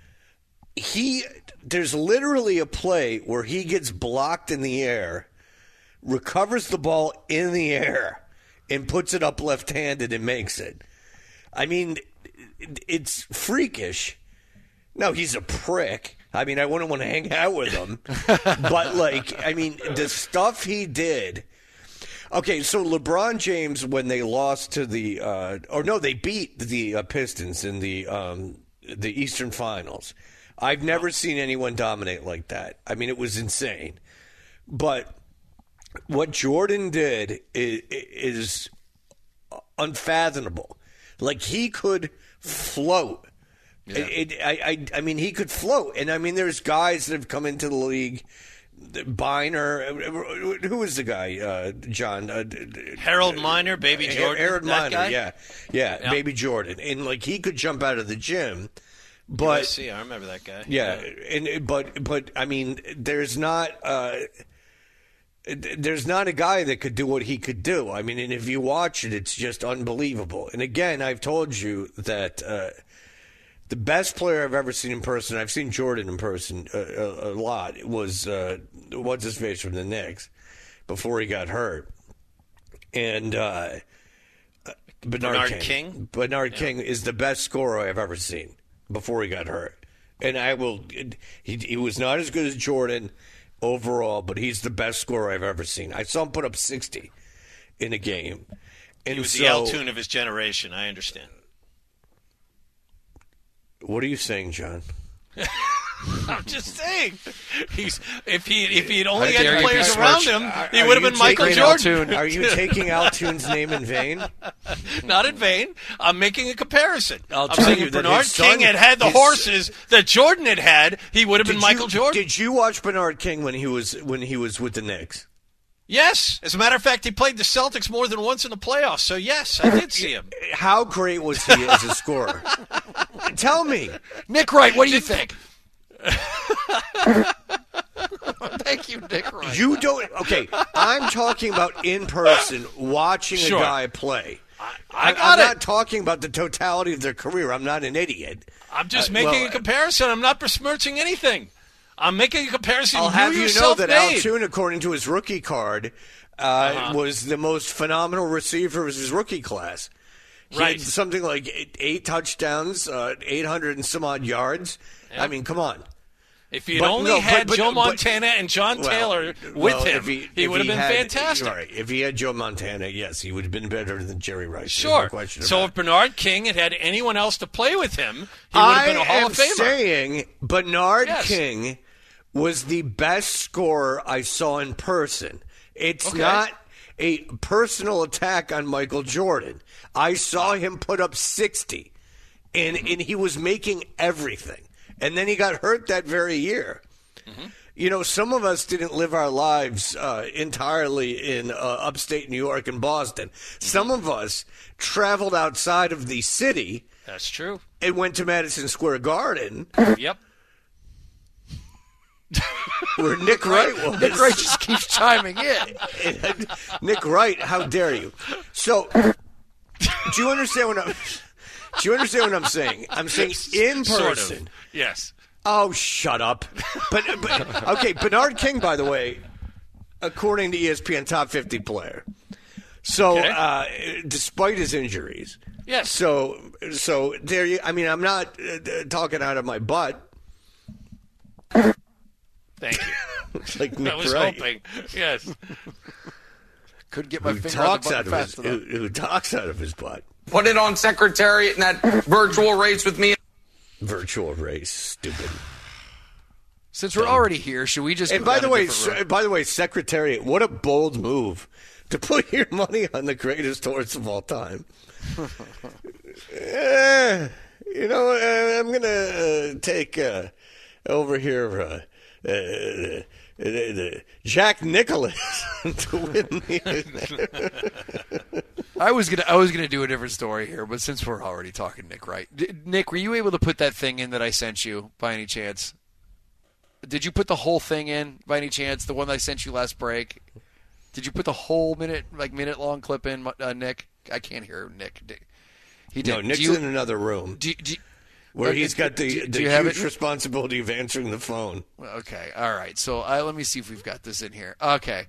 Speaker 9: there's literally a play where he gets blocked in the air, recovers the ball in the air, and puts it up left-handed and makes it. I mean, it's freakish. No, he's a prick. I mean, I wouldn't want to hang out with him. But, the stuff he did. Okay, so LeBron James, when they lost to they beat the Pistons in the Eastern Finals. I've never seen anyone dominate like that. I mean, it was insane. But what Jordan did is unfathomable. He could float. Yeah. I mean, he could float. And, I mean, there's guys that have come into the league. Biner. Who was the guy, John?
Speaker 11: Harold Miner, Baby Jordan.
Speaker 9: Harold Miner,
Speaker 11: guy?
Speaker 9: Yeah, Baby Jordan. And, he could jump out of the gym. But
Speaker 11: USC, I remember that guy.
Speaker 9: Yeah. But I mean, there's not a guy that could do what he could do. I mean, and if you watch it, it's just unbelievable. And, again, I've told you that the best player I've ever seen in person, I've seen Jordan in person a lot, was what's his face from the Knicks before he got hurt. And Bernard King. Bernard King is the best scorer I've ever seen before he got hurt. And he was not as good as Jordan overall, but he's the best scorer I've ever seen. I saw him put up 60 in a game. And
Speaker 11: he was the Altoon of his generation, I understand.
Speaker 9: What are you saying, John?
Speaker 11: I'm just saying. If he had only had players around him, he would have been Michael Jordan.
Speaker 9: Are you taking Altoon's name in vain?
Speaker 11: Not in vain. I'm making a comparison. I'm saying if Bernard King had the horses that Jordan had, he would have been Michael Jordan.
Speaker 9: Did you watch Bernard King when he was with the Knicks?
Speaker 11: Yes. As a matter of fact, he played the Celtics more than once in the playoffs. So, yes, I did see him.
Speaker 9: How great was he as a scorer? Tell me.
Speaker 10: Nick Wright, what do you think? Thank you, Nick Wright.
Speaker 9: You don't. Okay, I'm talking about in person, watching a guy play. I'm not talking about the totality of their career. I'm not an idiot.
Speaker 11: I'm just making a comparison. I'm not besmirching anything. I'm making a comparison.
Speaker 9: I'll have you know that Altoon, according to his rookie card, was the most phenomenal receiver of his rookie class. He had something like 8 touchdowns, 800 and some odd yards. Yeah. I mean, come on.
Speaker 11: If you'd had Joe Montana and John Taylor with him, he would have been fantastic.
Speaker 9: Right. If he had Joe Montana, yes, he would have been better than Jerry Rice.
Speaker 11: Sure.
Speaker 9: No question
Speaker 11: so
Speaker 9: about
Speaker 11: if Bernard King had anyone else to play with him, he would have been a Hall of Famer.
Speaker 9: I am saying Bernard King was the best scorer I saw in person. It's not a personal attack on Michael Jordan. I saw him put up 60, and he was making everything. And then he got hurt that very year. Mm-hmm. You know, some of us didn't live our lives entirely in upstate New York and Boston. Mm-hmm. Some of us traveled outside of the city.
Speaker 11: That's true.
Speaker 9: And went to Madison Square Garden.
Speaker 11: Yep.
Speaker 9: Where Nick Wright was.
Speaker 10: Nick Wright just keeps chiming in.
Speaker 9: Nick Wright, how dare you? So, do you understand what I'm saying? I'm saying in person.
Speaker 11: Sort of. Yes.
Speaker 9: Oh, shut up. But okay, Bernard King, by the way, according to ESPN, top 50 player. So, despite his injuries.
Speaker 11: Yes.
Speaker 9: So there you. I mean, I'm not talking out of my butt.
Speaker 11: Thank you.
Speaker 9: Like Nick
Speaker 11: I was
Speaker 9: Wright.
Speaker 11: hoping. Yes.
Speaker 10: Couldn't get my finger on the button fast enough.
Speaker 9: Who talks out of his butt.
Speaker 8: Put it on Secretariat in that virtual race with me.
Speaker 9: Virtual race, stupid.
Speaker 10: Since we're already here, should we just?
Speaker 9: And by the way, Secretariat, what a bold move to put your money on the greatest horse of all time. I'm gonna take over here Jack Nicklaus to win the.
Speaker 10: I was gonna do a different story here, but since we're already talking Nick Wright, Nick, were you able to put that thing in that I sent you by any chance? Did you put the whole thing in by any chance? The one that I sent you last break. Did you put the whole minute long clip in, Nick? I can't hear Nick. He did.
Speaker 9: No, Nick's in another room. Where he's got the huge responsibility of answering the phone.
Speaker 10: Okay, all right. So let me see if we've got this in here. Okay.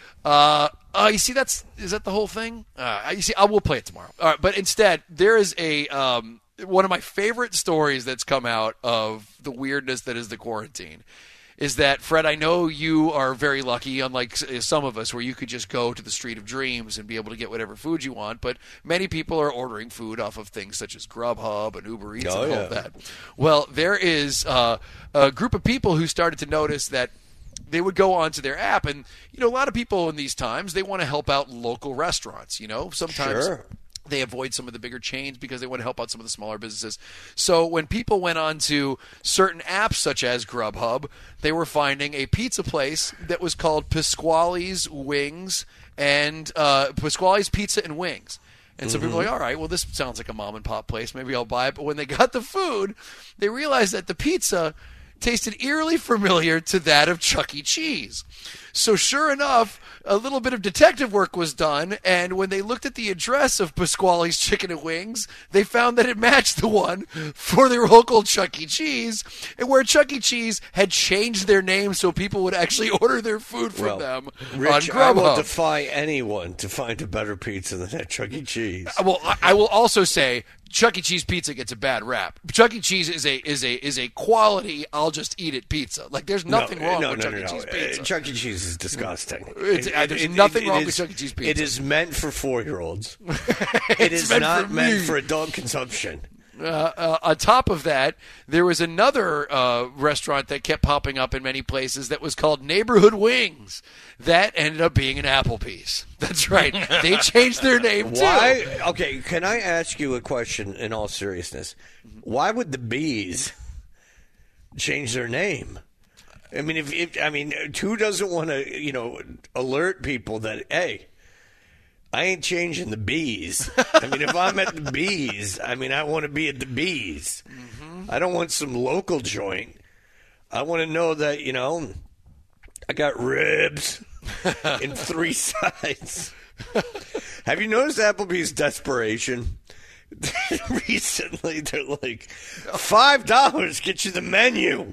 Speaker 10: You see, is that the whole thing? You see, I will play it tomorrow. All right, but instead, there is a one of my favorite stories that's come out of the weirdness that is the quarantine. Is that, Fred, I know you are very lucky, unlike some of us, where you could just go to the Street of Dreams and be able to get whatever food you want, but many people are ordering food off of things such as Grubhub and Uber Eats and all of that. Well, there is a group of people who started to notice that they would go onto their app, and, you know, a lot of people in these times, they want to help out local restaurants, you know? Sometimes they avoid some of the bigger chains because they want to help out some of the smaller businesses. So when people went on to certain apps such as Grubhub, they were finding a pizza place that was called Pasquale's Wings and Pasquale's Pizza and Wings. And so people were like, all right, well, this sounds like a mom and pop place. Maybe I'll buy it. But when they got the food, they realized that the pizza tasted eerily familiar to that of Chuck E. Cheese. So sure enough, a little bit of detective work was done, and when they looked at the address of Pasquale's Chicken and Wings, they found that it matched the one for their local Chuck E. Cheese, and where Chuck E. Cheese had changed their name so people would actually order their food from them
Speaker 9: Rich,
Speaker 10: on Grubhub.
Speaker 9: I will defy anyone to find a better pizza than that Chuck E. Cheese.
Speaker 10: Well, I will also say Chuck E. Cheese pizza gets a bad rap. Chuck E. Cheese is a quality I'll just eat it pizza. Like there's nothing wrong with Chuck E. Cheese pizza.
Speaker 9: Chuck E. Cheese is disgusting.
Speaker 10: There's nothing wrong with Chuck E. Cheese pizza.
Speaker 9: It is meant for 4-year-olds. It is not meant for adult consumption.
Speaker 10: On top of that, there was another restaurant that kept popping up in many places that was called Neighborhood Wings. That ended up being an Applebee's. That's right. They changed their name, too.
Speaker 9: Why? Okay, can I ask you a question in all seriousness? Why would the Bees change their name? I mean, who doesn't want to, alert people that, hey, I ain't changing the Bees. I mean, if I'm at the Bees, I want to be at the Bees. Mm-hmm. I don't want some local joint. I want to know that, I got ribs in 3 sides. Have you noticed Applebee's desperation? Recently, they're like, $5 get you the menu.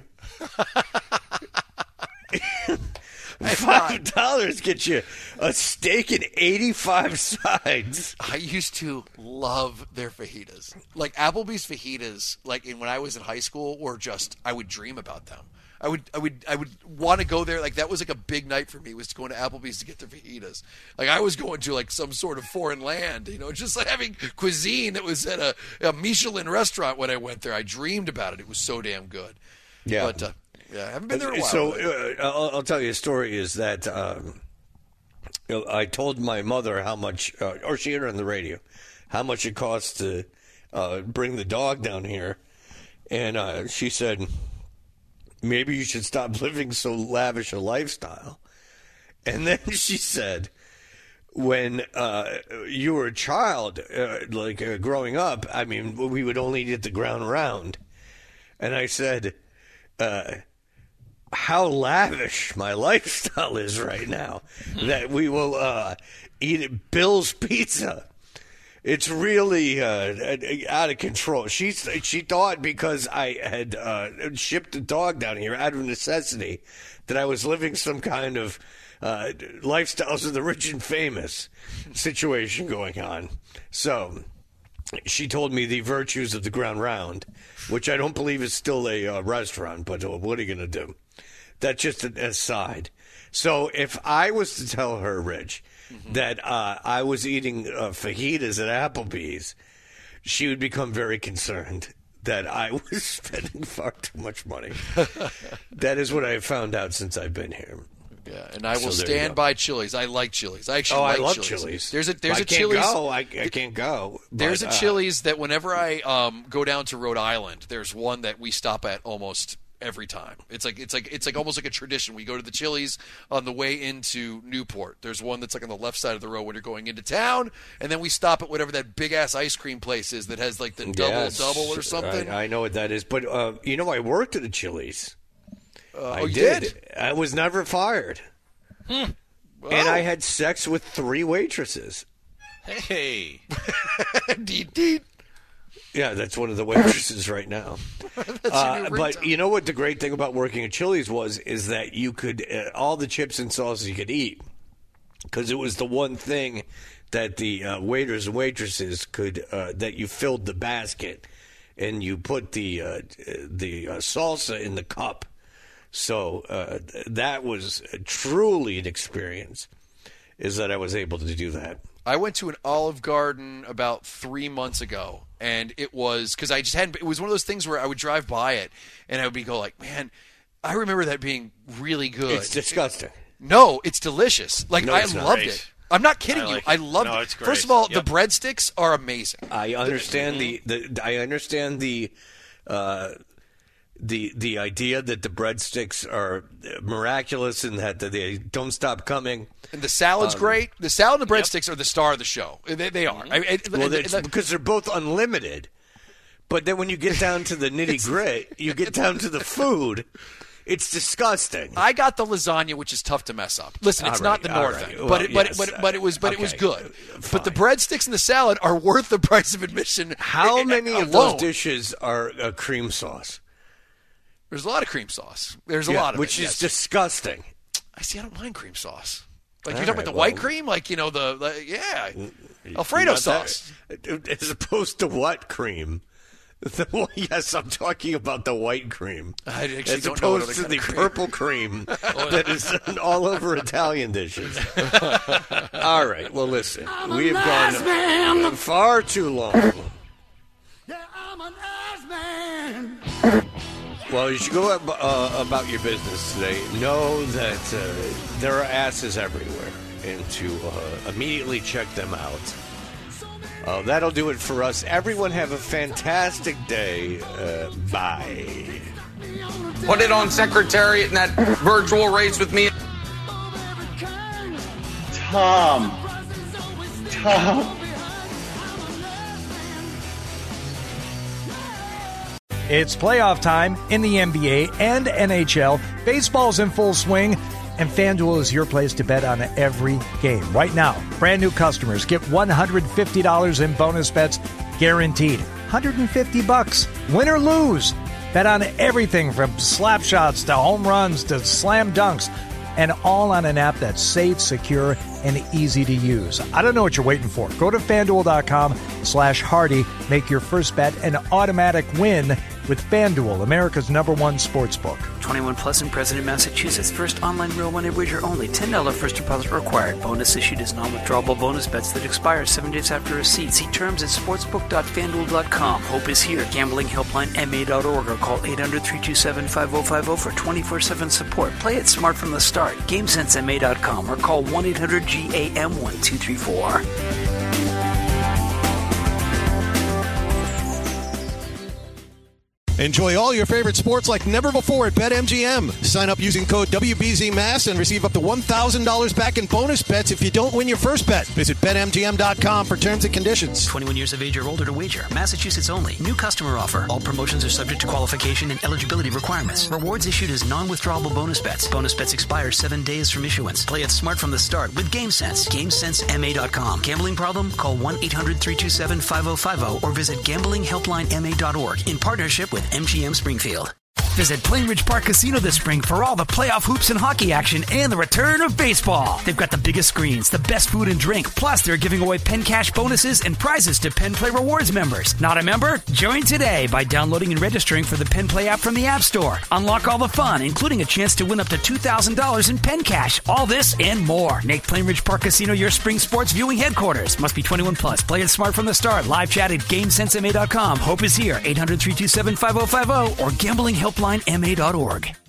Speaker 9: $5 get you a steak and 85 sides.
Speaker 10: I used to love their fajitas. Like Applebee's fajitas, like when I was in high school, were just, I would dream about them. I would want to go there. Like, that was like a big night for me, was going to Applebee's to get the fajitas. Like, I was going to like some sort of foreign land, just like having cuisine that was at a Michelin restaurant when I went there. I dreamed about it. It was so damn good.
Speaker 9: Yeah.
Speaker 10: But I haven't been there in a while.
Speaker 9: So I'll tell you a story is that I told my mother how much, or she heard it on the radio, how much it costs to bring the dog down here. And she said, maybe you should stop living so lavish a lifestyle. And then she said, when you were a child, growing up, I mean, we would only get the ground round. And I said, how lavish my lifestyle is right now, that we will eat at Bill's Pizza. It's really out of control. She thought because I had shipped the dog down here out of necessity that I was living some kind of lifestyles of the rich and famous situation going on. So she told me the virtues of the ground round, which I don't believe is still a restaurant, but what are you going to do? That's just an aside. So if I was to tell her, Rich, that I was eating fajitas at Applebee's, she would become very concerned that I was spending far too much money. That is what I have found out since I've been here.
Speaker 10: Yeah, and I will stand by Chili's. I like Chili's. I actually like
Speaker 9: love
Speaker 10: Chili's.
Speaker 9: There's
Speaker 10: a
Speaker 9: Chili's. I can't go.
Speaker 10: There's a Chili's that whenever I go down to Rhode Island, there's one that we stop at almost every time. It's like almost like a tradition. We go to the Chili's on the way into Newport. There's one that's like on the left side of the road when you're going into town, and then we stop at whatever that big ass ice cream place is that has like the double or something.
Speaker 9: I know what that is, but I worked at a Chili's.
Speaker 10: You did?
Speaker 9: I was never fired.
Speaker 10: Well.
Speaker 9: And I had sex with 3 waitresses.
Speaker 11: Hey.
Speaker 10: Deed.
Speaker 9: Yeah, that's one of the waitresses right now. But you know what the great thing about working at Chili's is that you could, all the chips and sauces you could eat, because it was the one thing that the waiters and waitresses could, that you filled the basket and you put the salsa in the cup. So that was truly an experience, is that I was able to do that.
Speaker 10: I went to an Olive Garden about 3 months ago, and it was because I just hadn't. It was one of those things where I would drive by it, and I would go like, "Man, I remember that being really good."
Speaker 9: It's disgusting.
Speaker 10: No, it's delicious. Like,
Speaker 9: no,
Speaker 10: I loved it. I'm not kidding you. I loved it.
Speaker 11: It's great.
Speaker 10: First of all, the breadsticks are amazing.
Speaker 9: I understand I understand the idea that the breadsticks are miraculous and that they don't stop coming.
Speaker 10: And the salad's great. The salad and the breadsticks are the star of the show. They are.
Speaker 9: Because they're both unlimited. But then when you get down to the nitty-gritty, you get down to the food, it's disgusting.
Speaker 10: I got the lasagna, which is tough to mess up. Listen, it's not the North end, but it was good.
Speaker 9: Fine.
Speaker 10: But the breadsticks and the salad are worth the price of admission.
Speaker 9: How many of those dishes are cream sauce?
Speaker 10: There's a lot of cream sauce. There's a lot of
Speaker 9: which
Speaker 10: it,
Speaker 9: is disgusting.
Speaker 10: I don't mind cream sauce. Like, you're talking about the white cream? Like, Alfredo sauce.
Speaker 9: As opposed to what cream? Yes, I'm talking about the white cream.
Speaker 10: I actually
Speaker 9: as
Speaker 10: don't know
Speaker 9: opposed to the purple cream that is all over Italian dishes. All right, well, listen. We have gone far too long.
Speaker 16: Yeah, I'm an ass man.
Speaker 9: Well, you should go about your business today. Know that there are asses everywhere, and to immediately check them out. That'll do it for us. Everyone have a fantastic day. Bye.
Speaker 8: Put it on Secretariat in that virtual race with me.
Speaker 16: Tom.
Speaker 4: It's playoff time in the NBA and NHL. Baseball's in full swing, and FanDuel is your place to bet on every game. Right now, brand new customers get $150 in bonus bets guaranteed. $150, win or lose. Bet on everything from slap shots to home runs to slam dunks, and all on an app that's safe, secure, and easy to use. I don't know what you're waiting for. Go to FanDuel.com/Hardy. Make your first bet an automatic win with FanDuel, America's #1 sportsbook.
Speaker 2: 21 plus and present in Massachusetts. First online real money wager only. $10 first deposit required. Bonus issued as non-withdrawable bonus bets that expire 7 days after receipt. See terms at sportsbook.fanduel.com. Hope is here. Gambling helpline MA.org or call 800-327-5050 for 24/7 support. Play it smart from the start. GameSenseMA.com or call 1-800-GAM-1234.
Speaker 5: Enjoy all your favorite sports like never before at BetMGM. Sign up using code WBZMass and receive up to $1,000 back in bonus bets if you don't win your first bet. Visit BetMGM.com for terms and conditions.
Speaker 2: 21 years of age or older to wager. Massachusetts only. New customer offer. All promotions are subject to qualification and eligibility requirements. Rewards issued as non-withdrawable bonus bets. Bonus bets expire 7 days from issuance. Play it smart from the start with GameSense. GameSenseMA.com. Gambling problem? Call 1-800-327-5050 or visit gamblinghelplinema.org in partnership with MGM Springfield. Visit Plainridge Park Casino this spring for all the playoff hoops and hockey action and the return of baseball. They've got the biggest screens, the best food and drink, plus they're giving away Penn Cash bonuses and prizes to Penn Play Rewards members. Not a member? Join today by downloading and registering for the Penn Play app from the App Store. Unlock all the fun, including a chance to win up to $2,000 in Penn Cash. All this and more. Make Plainridge Park Casino your spring sports viewing headquarters. Must be 21 plus. Play it smart from the start. Live chat at GameSenseMA.com. Hope is here. 800-327-5050 or gamblinghelplinema.org.